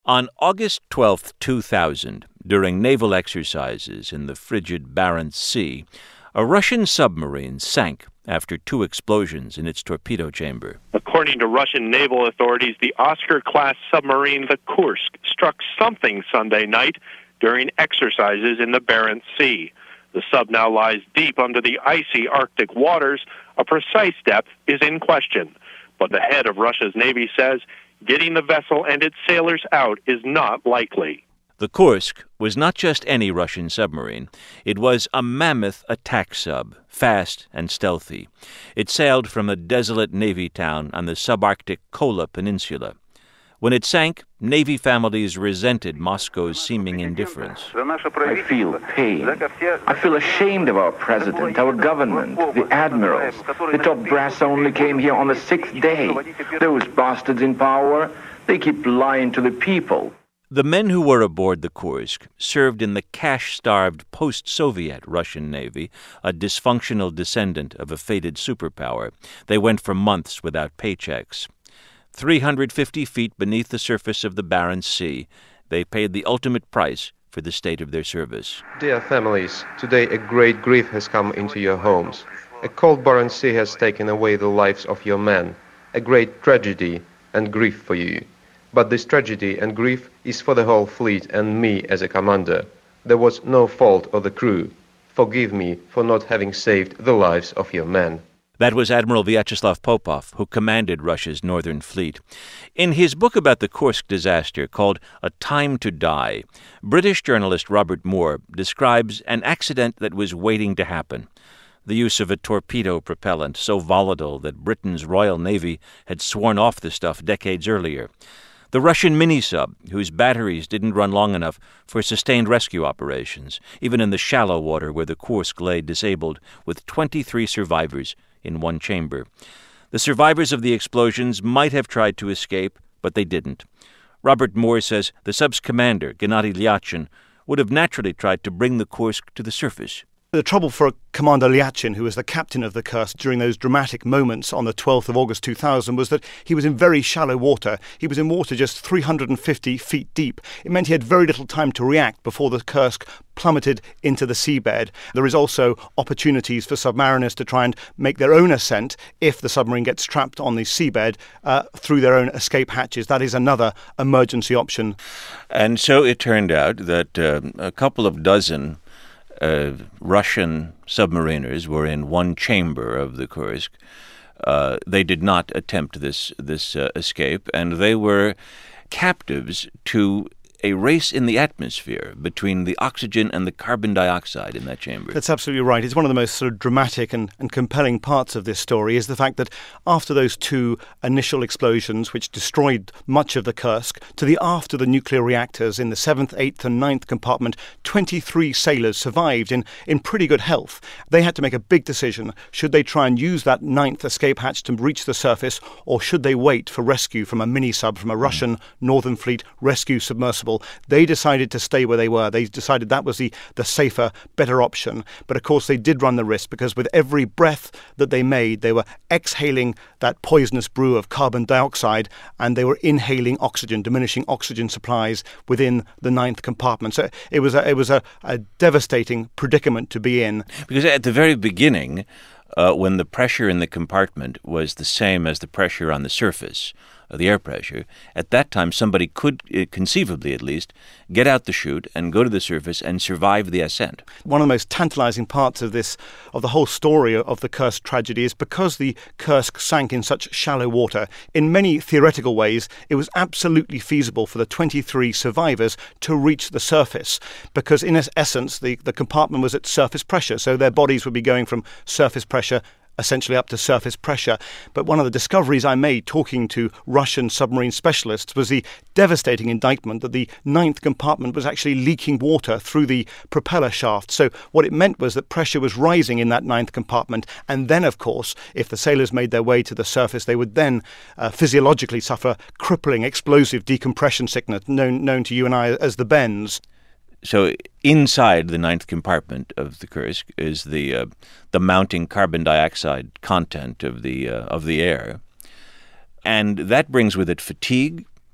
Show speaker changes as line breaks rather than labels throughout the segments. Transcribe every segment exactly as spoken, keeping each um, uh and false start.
On August twelfth, two thousand, during naval exercises in the frigid Barents Sea, a Russian submarine sank after two explosions in its torpedo chamber.
According to Russian naval authorities, the Oscar-class submarine, the Kursk, struck something Sunday night during exercises in the Barents Sea. The sub now lies deep under the icy Arctic waters. A precise depth is in question. But the head of Russia's Navy says getting the vessel and its sailors out is not likely.
The Kursk was not just any Russian submarine. It was a mammoth attack sub, fast and stealthy. It sailed from a desolate Navy town on the subarctic Kola Peninsula. When it sank, Navy families resented Moscow's seeming indifference.
I feel pain. I feel ashamed of our president, our government, the admirals. The top brass only came here on the sixth day. Those bastards in power, they keep lying to the people.
The men who were aboard the Kursk served in the cash-starved post-Soviet Russian Navy, a dysfunctional descendant of a faded superpower. They went for months without paychecks. three hundred fifty feet beneath the surface of the Barents Sea, they paid the ultimate price for the state of their service.
Dear families, today a great grief has come into your homes. A cold Barents Sea has taken away the lives of your men. A great tragedy and grief for you. But this tragedy and grief is for the whole fleet and me as a commander. There was no fault of the crew. Forgive me for not having saved the lives of your men.
That was Admiral Vyacheslav Popov, who commanded Russia's Northern Fleet. In his book about the Kursk disaster, called A Time to Die, British journalist Robert Moore describes an accident that was waiting to happen. The use of a torpedo propellant so volatile that Britain's Royal Navy had sworn off the stuff decades earlier. The Russian mini-sub, whose batteries didn't run long enough for sustained rescue operations, even in the shallow water where the Kursk lay disabled, with twenty-three survivors in one chamber. The survivors of the explosions might have tried to escape, but they didn't. Robert Moore says the sub's commander, Gennady Lyachin, would have naturally tried to bring the Kursk to the surface.
The trouble for Commander Lyachin, who was the captain of the Kursk during those dramatic moments on the twelfth of August two thousand, was that he was in very shallow water. He was in water just three hundred fifty feet deep. It meant he had very little time to react before the Kursk plummeted into the seabed. There is also opportunities for submariners to try and make their own ascent if the submarine gets trapped on the seabed uh, through their own escape hatches. That is another emergency option.
And so it turned out that uh, a couple of dozen Uh, Russian submariners were in one chamber of the Kursk. Uh, they did not attempt this this uh, escape, and they were captives to a race in the atmosphere between the oxygen and the carbon dioxide in that chamber.
That's absolutely right. It's one of the most sort of dramatic and, and compelling parts of this story is the fact that after those two initial explosions, which destroyed much of the Kursk, to the after the nuclear reactors in the seventh, eighth and ninth compartment, twenty-three sailors survived in, in pretty good health. They had to make a big decision. Should they try and use that ninth escape hatch to reach the surface, or should they wait for rescue from a mini-sub, from a Russian mm. Northern Fleet rescue submersible? They decided to stay where they were. They decided that was the, the safer, better option. But of course they did run the risk, because with every breath that they made, they were exhaling that poisonous brew of carbon dioxide, and they were inhaling oxygen, diminishing oxygen supplies within the ninth compartment. So it was a, it was a, a devastating predicament to be in.
Because at the very beginning, uh, when the pressure in the compartment was the same as the pressure on the surface, the air pressure, at that time somebody could, conceivably at least, get out the chute and go to the surface and survive the ascent.
One of the most tantalizing parts of this, of the whole story of the Kursk tragedy, is because the Kursk sank in such shallow water, in many theoretical ways, it was absolutely feasible for the twenty-three survivors to reach the surface, because in essence, the, the compartment was at surface pressure, so their bodies would be going from surface pressure essentially up to surface pressure. But one of the discoveries I made talking to Russian submarine specialists was the devastating indictment that the ninth compartment was actually leaking water through the propeller shaft. So what it meant was that pressure was rising in that ninth compartment. And then, of course, if the sailors made their way to the surface, they would then uh, physiologically suffer crippling explosive decompression sickness, known, known to you and I as the bends.
So inside the ninth compartment of the Kursk is the uh, the mounting carbon dioxide content of the uh, of the air, and that brings with it fatigue,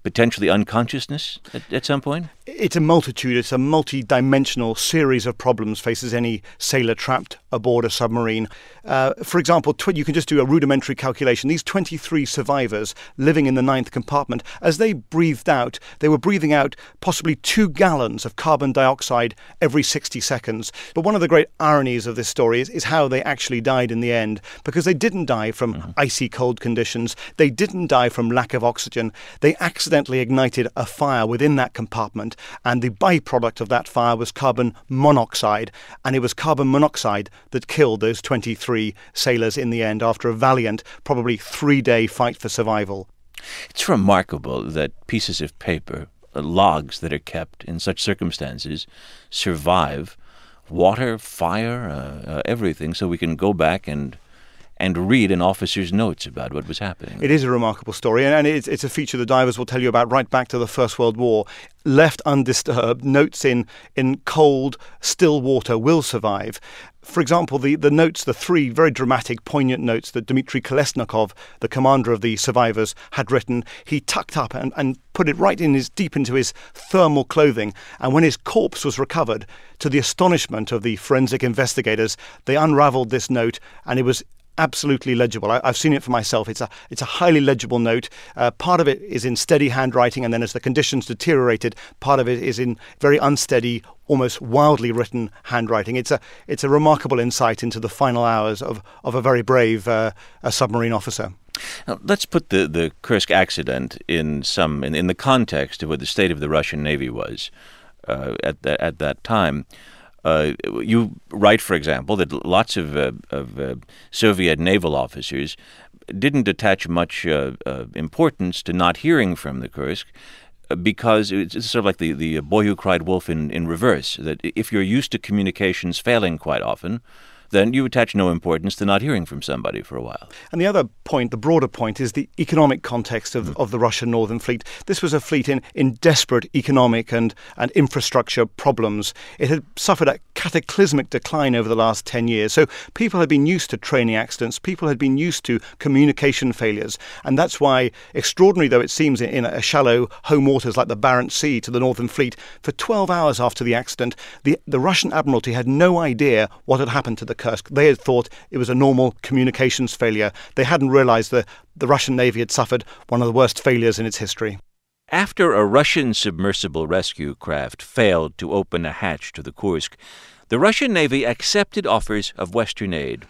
potentially unconsciousness at, at some point?
It's a multitude, it's a multi-dimensional series of problems faces any sailor trapped aboard a submarine. Uh, for example, tw- you can just do a rudimentary calculation. These twenty-three survivors living in the ninth compartment, as they breathed out, they were breathing out possibly two gallons of carbon dioxide every sixty seconds. But one of the great ironies of this story is, is how they actually died in the end, because they didn't die from mm-hmm. icy cold conditions. They didn't die from lack of oxygen. They accidentally ignited a fire within that compartment, and the byproduct of that fire was carbon monoxide, and it was carbon monoxide that killed those twenty-three sailors in the end after a valiant, probably three-day fight for survival.
It's remarkable that pieces of paper, uh, logs that are kept in such circumstances, survive water, fire, uh, uh, everything, so we can go back and and read an officer's notes about what was happening.
It is a remarkable story, and it's, it's a feature the divers will tell you about right back to the First World War. Left undisturbed, notes in, in cold, still water will survive. For example, the, the notes, the three very dramatic, poignant notes that Dmitry Kolesnikov, the commander of the survivors, had written, he tucked up and, and put it right in his deep into his thermal clothing. And when his corpse was recovered, to the astonishment of the forensic investigators, they unravelled this note, and it was absolutely legible. I, I've seen it for myself. It's a it's a highly legible note. Uh, part of it is in steady handwriting, and then as the conditions deteriorated, part of it is in very unsteady, almost wildly written handwriting. It's a it's a remarkable insight into the final hours of, of a very brave uh, a submarine officer.
Now, let's put the, the Kursk accident in some in, in the context of what the state of the Russian Navy was uh, at the, at that time. Uh, you write, for example, that lots of, uh, of uh, Soviet naval officers didn't attach much uh, uh, importance to not hearing from the Kursk because it's, it's sort of like the, the boy who cried wolf in, in reverse, that if you're used to communications failing quite often, then you attach no importance to not hearing from somebody for a while.
And the other point, the broader point, is the economic context of, mm. of the Russian Northern Fleet. This was a fleet in, in desperate economic and, and infrastructure problems. It had suffered a cataclysmic decline over the last ten years. So people had been used to training accidents. People had been used to communication failures. And that's why, extraordinary though it seems in, in a shallow home waters like the Barents Sea to the Northern Fleet, for twelve hours after the accident, the, the Russian Admiralty had no idea what had happened to the Kursk. They had thought it was a normal communications failure. They hadn't realized that the Russian Navy had suffered one of the worst failures in its history.
After a Russian submersible rescue craft failed to open a hatch to the Kursk, the Russian Navy accepted offers of Western aid.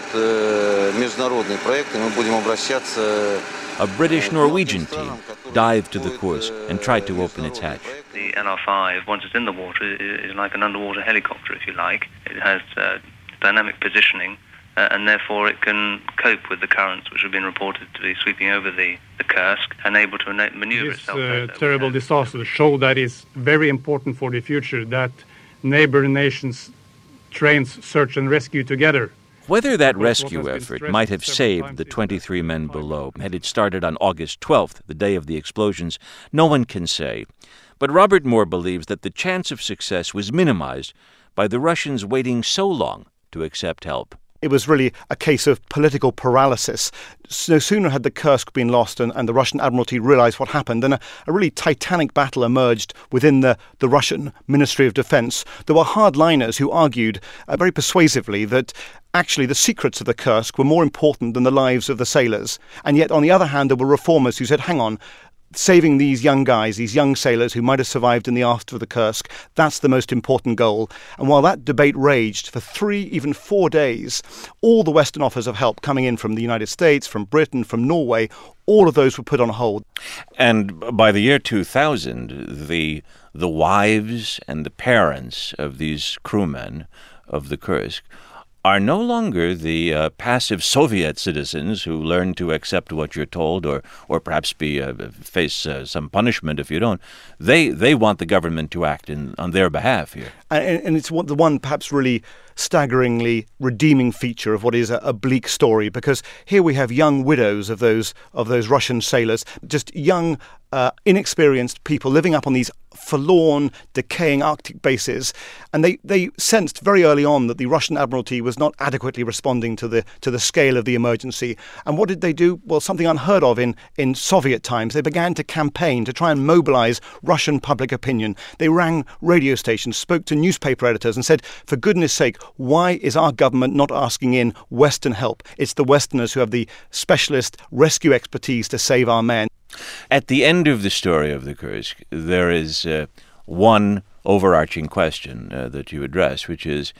A British-Norwegian team dived to the Kursk and tried to open its hatch.
The N R five, once it's in the water, is like an underwater helicopter, if you like. It has uh, dynamic positioning, uh, and therefore it can cope with the currents which have been reported to be sweeping over the, the Kursk and able to maneuver
this,
itself.
This uh, terrible disaster show that it's very important for the future that neighboring nations train search and rescue together.
Whether that rescue effort might have saved the twenty-three men below had it started on August twelfth, the day of the explosions, no one can say. But Robert Moore believes that the chance of success was minimized by the Russians waiting so long to accept help.
It was really a case of political paralysis. No sooner had the Kursk been lost and, and the Russian Admiralty realized what happened, then a, a really titanic battle emerged within the, the Russian Ministry of Defense. There were hardliners who argued uh, very persuasively that actually the secrets of the Kursk were more important than the lives of the sailors. And yet, on the other hand, there were reformers who said, hang on, saving these young guys, these young sailors who might have survived in the aft of the Kursk, that's the most important goal. And while that debate raged for three, even four days, all the Western offers of help coming in from the United States, from Britain, from Norway, all of those were put on hold.
And by the year two thousand, the the wives and the parents of these crewmen of the Kursk are no longer the uh, passive Soviet citizens who learn to accept what you're told or or perhaps be uh, face uh, some punishment if you don't. They they want the government to act in, on their behalf here.
And, and it's one, the one perhaps really staggeringly redeeming feature of what is a, a bleak story, because here we have young widows of those of those Russian sailors, just young uh, inexperienced people living up on these forlorn, decaying Arctic bases, and they, they sensed very early on that the Russian Admiralty was not adequately responding to the to the scale of the emergency. And what did they do? Well, something unheard of in, in Soviet times. They began to campaign to try and mobilize Russian public opinion. They rang radio stations, spoke to newspaper editors and said, for goodness sake, why is our government not asking in Western help? It's the Westerners who have the specialist rescue expertise to save our men.
At the end of the story of the Kursk, there is uh, one overarching question uh, that you address, which is,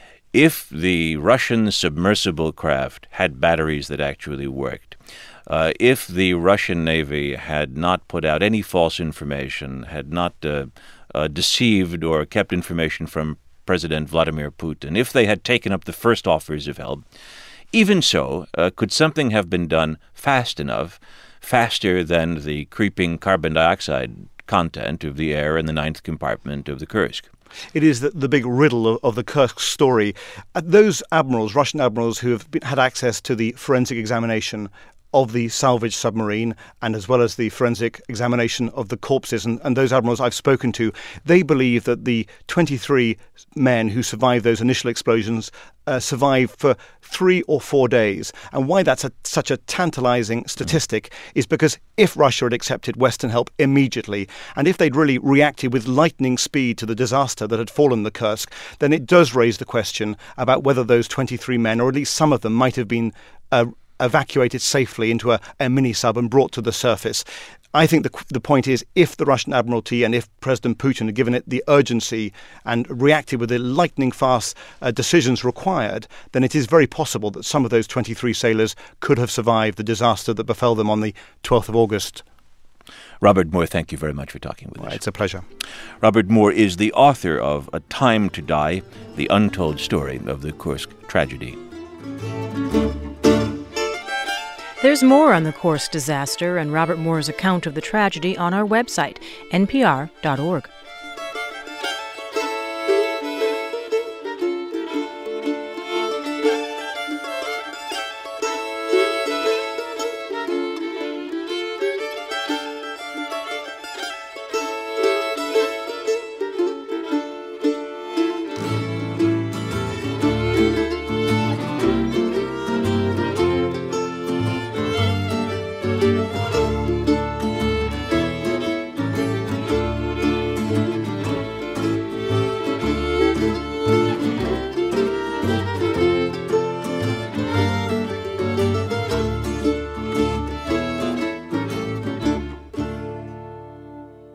if the Russian submersible craft had batteries that actually worked, uh, if the Russian Navy had not put out any false information, had not uh, uh, deceived or kept information from President Vladimir Putin, if they had taken up the first offers of help, even so, uh, could something have been done fast enough, faster than the creeping carbon dioxide content of the air in the ninth compartment of the Kursk?
It is the, the big riddle of, of the Kursk story. Uh, those admirals, Russian admirals who have been, had access to the forensic examination of the salvaged submarine, and as well as the forensic examination of the corpses, and, and those admirals I've spoken to, they believe that the twenty-three men who survived those initial explosions uh, survived for three or four days. And why that's a, such a tantalizing statistic is because if Russia had accepted Western help immediately, and if they'd really reacted with lightning speed to the disaster that had fallen the Kursk, then it does raise the question about whether those twenty-three men, or at least some of them, might have been uh, evacuated safely into a, a mini-sub and brought to the surface. I think the the point is, if the Russian Admiralty and if President Putin had given it the urgency and reacted with the lightning-fast uh, decisions required, then it is very possible that some of those twenty-three sailors could have survived the disaster that befell them on the twelfth of August.
Robert Moore, thank you very much for talking with
All
us.
right, it's a pleasure.
Robert Moore is the author of A Time to Die, The Untold Story of the Kursk Tragedy.
There's more on the Kursk disaster and Robert Moore's account of the tragedy on our website, n p r dot org.